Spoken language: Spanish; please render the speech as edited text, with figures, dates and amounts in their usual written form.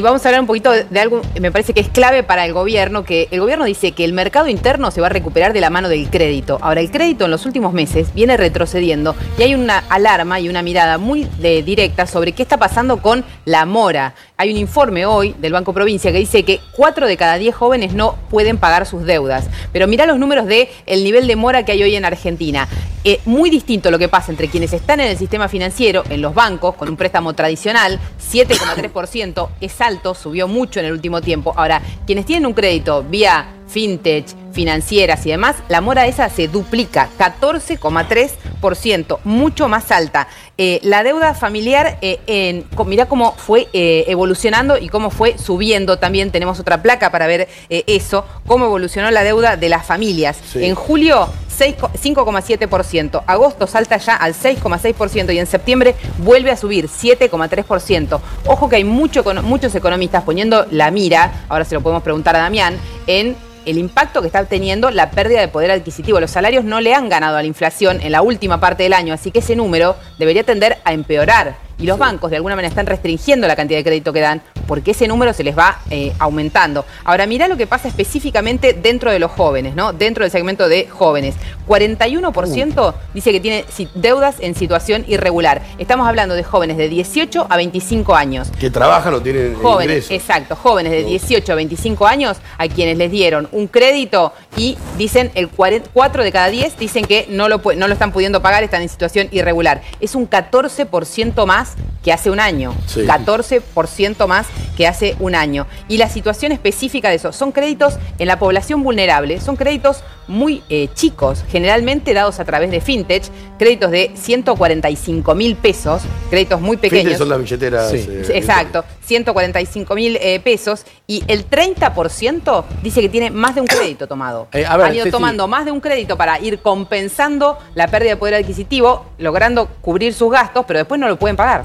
Vamos a hablar un poquito de algo que me parece que es clave para el gobierno, que el gobierno dice que el mercado interno se va a recuperar de la mano del crédito. Ahora, el crédito en los últimos meses viene retrocediendo y hay una alarma y una mirada muy directa sobre qué está pasando con la mora. Hay un informe hoy del Banco Provincia que dice que 4 de cada 10 jóvenes no pueden pagar sus deudas. Pero mirá los números del nivel de mora que hay hoy en Argentina. Muy distinto lo que pasa entre quienes están en el sistema financiero, en los bancos, con un préstamo tradicional, 7,3%, es alto, subió mucho en el último tiempo. Ahora, quienes tienen un crédito vía fintech, financieras y demás, la mora esa se duplica, 14,3%, mucho más alta. La deuda familiar, mirá cómo fue evolucionando y cómo fue subiendo. También tenemos otra placa para ver eso, cómo evolucionó la deuda de las familias. Sí. En julio, 5,7%, agosto salta ya al 6,6% y en septiembre vuelve a subir 7,3%. Ojo que hay muchos economistas poniendo la mira, ahora se lo podemos preguntar a Damián, en el impacto que está teniendo la pérdida de poder adquisitivo. Los salarios no le han ganado a la inflación en la última parte del año, así que ese número debería tender a empeorar. Y los bancos de alguna manera están restringiendo la cantidad de crédito que dan porque ese número se les va aumentando. Ahora, mirá lo que pasa específicamente dentro de los jóvenes, ¿no? Dentro del segmento de jóvenes. 41% dice que tiene deudas en situación irregular. Estamos hablando de jóvenes de 18 a 25 años. Que trabajan o tienen ingresos. Exacto, jóvenes de 18 a 25 años a quienes les dieron un crédito y dicen 4 de cada 10 dicen que no lo están pudiendo pagar, están en situación irregular. Es un 14% más que hace un año, sí. 14% más que hace un año. Y la situación específica de eso, son créditos en la población vulnerable, son créditos muy chicos, generalmente dados a través de fintech, créditos de 145.000 pesos, créditos muy pequeños. Fintech son las billeteras. Sí. Exacto, 145.000 pesos, y el 30% dice que tiene más de un crédito tomado. Han ido tomando más de un crédito para ir compensando la pérdida de poder adquisitivo, logrando cubrir sus gastos, pero después no lo pueden pagar.